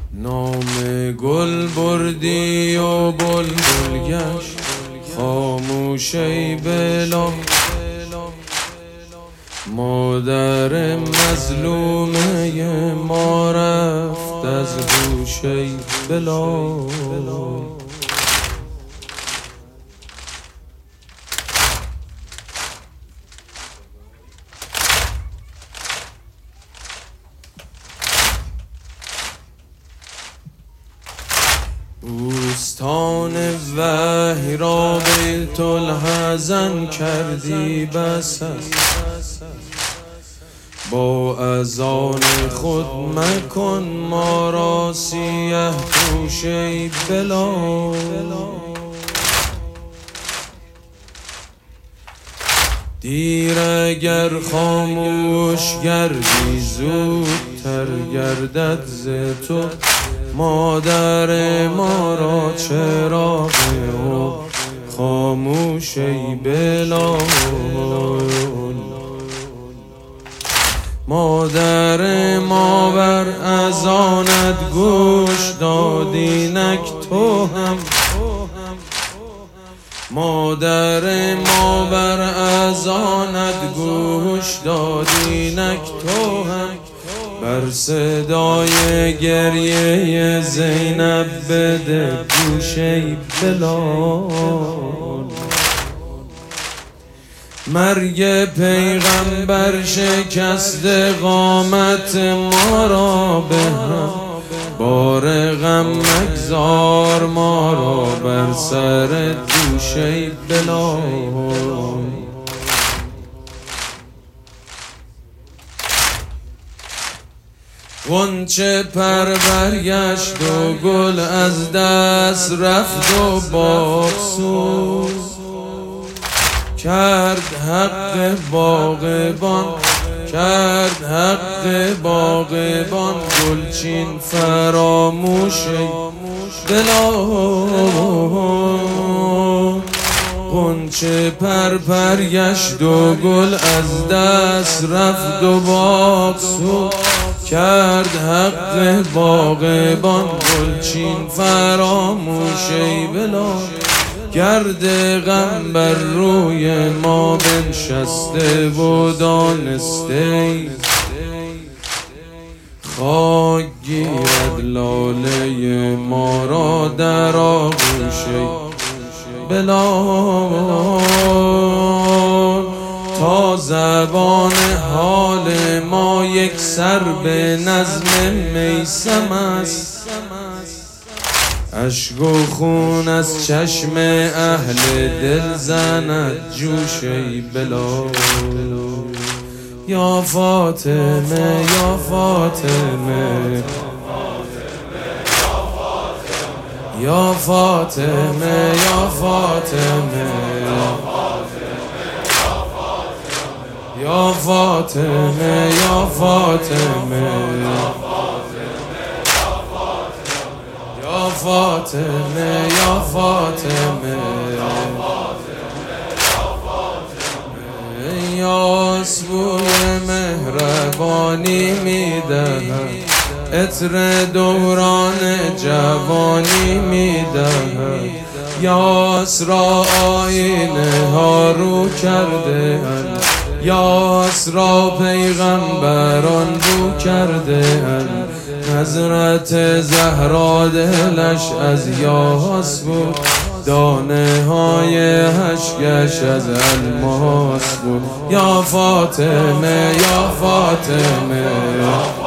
نام گل بردی و بلبل گشت خاموش ای بلا، مادر مظلومه ما رفت از گوش ای بلا. بوستان وحی را بیت الحزن کردی بس با اذان خود مکن ما را سیه پوش ای بلا. دیر اگر خاموش گردی زودتر گردد ز تو، مادر ما را چراغ و خاموش ای بلا. مادر ما بر اذانت گوش دادی نک تو هم، مادر ما بر اذانت گوش دادی نک تو هم، بر صدای گریه زینب بده گوش ای بلال. مرگ پیغمبر شکست قامت ما را به هم، بار غم مگذار ما را بر سر دوش ای بلال. غنچه پر برگشت و گل از دست رفت و باغ سوز کرد حق باغبان، کرد حق باغبان. گلچین فراموش دلا، غنچه پر برگشت و گل از دست رفت و باغ سوز کرد حق باغبان. گلچین فراموش ای بلا، گرد غم بر روی ما بنشسته و دانسته خاک گیرد لاله ما را در آغوش ای بلال. تا زبان حال ما یک سر به نظم میثم است، اشک و خون از چشم اهل دل زند جوش ای بلال. یا فاطمه یا فاطمه یا فاطمه یا فاطمه یا فاطمه یا فاطمه یا فاطمه یا فاطمه یا سبوی مهربانی میدهد، عطر دوران جوانی میدهد. یاس را آینه ها رو کرده اند، یاس را پیغمبران رو کرده اند. حضرت زهرا دلش از یاس بود، دانه های اشکش از الماس بود. یا فاطمه یا فاطمه